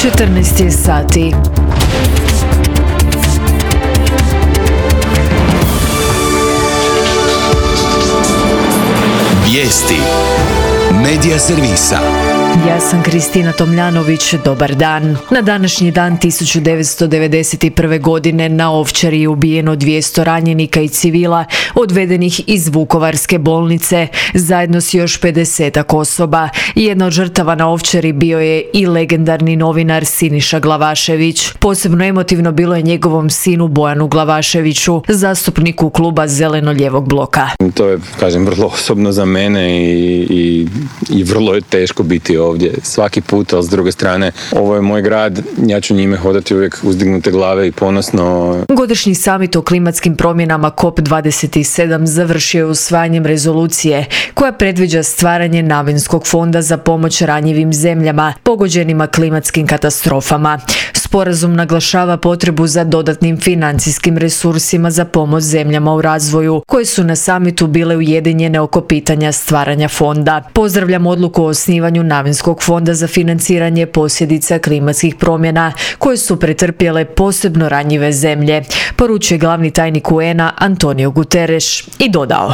14 je sati. Vijesti Medija servisa. Ja sam Kristina Tomljanović, dobar dan. Na današnji dan 1991. godine na Ovčari je ubijeno 200 ranjenika i civila odvedenih iz Vukovarske bolnice, zajedno s još 50 osoba. Jedna od žrtava na Ovčari bio je i legendarni novinar Siniša Glavašević. Posebno emotivno bilo je njegovom sinu Bojanu Glavaševiću, zastupniku kluba Zeleno-lijevog bloka. To je, kažem, vrlo osobno za mene i vrlo je teško biti ovdje svaki put, ali s druge strane ovo je moj grad, ja ću njime hodati uvijek uzdignute glave i ponosno. Godišnji samit o klimatskim promjenama COP27 završio je usvajanjem rezolucije koja predviđa stvaranje namjenskog fonda za pomoć ranjivim zemljama pogođenima klimatskim katastrofama. Sporazum naglašava potrebu za dodatnim financijskim resursima za pomoć zemljama u razvoju, koje su na samitu bile ujedinjene oko pitanja stvaranja fonda. Pozdravljam odluku o osnivanju namjenskog fonda za financiranje posljedica klimatskih promjena koje su pretrpjele posebno ranjive zemlje, poručuje glavni tajnik UN-a Antonio Guterres i dodao: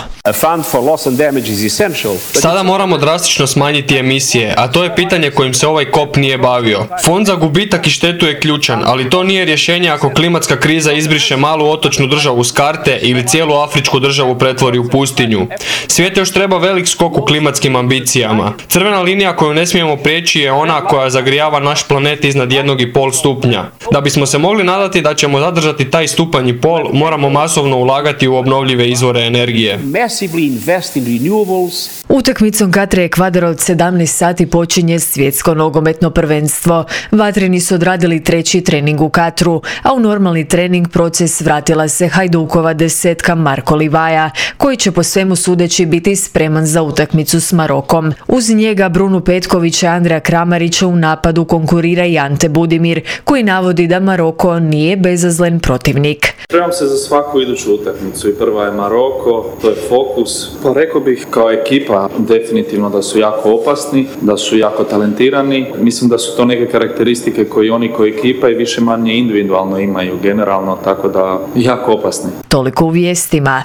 Sada moramo drastično smanjiti emisije, a to je pitanje kojim se ovaj COP nije bavio. Fond za gubitak i štetu je ključan, ali to nije rješenje ako klimatska kriza izbriše malu otočnu državu s karte ili cijelu afričku državu pretvori u pustinju. Svijet još treba velik skok u klimatskim ambicijama. Crvena linija koju ne smijemo prijeći je ona koja zagrijava naš planet iznad 1,5 stupnja. Da bismo se mogli nadati da ćemo zadržati taj stupanj i pol, moramo masovno ulagati u obnovljive izvore energije. Utakmicom Katre Ekvador od 17 sati počinje svjetsko nogometno prvenstvo. Vatreni su odradili treći trening u Katru, a u normalni trening proces vratila se Hajdukova desetka Marko Livaja, koji će po svemu sudeći biti spreman za utakmicu s Marokom. Uz njega Brunu Petkovića i Andreja Kramarića u napadu konkurira i Ante Budimir, koji navodi da Maroko nije bezazlen protivnik. Spremam se za svaku iduću utakmicu i prva je Maroko, to je fokus. Pa rekao bih kao ekipa definitivno da su jako opasni, da su jako talentirani. Mislim da su to neke karakteristike koje oni kao ekipa i više manje individualno imaju generalno, tako da jako opasni. Toliko u vijestima.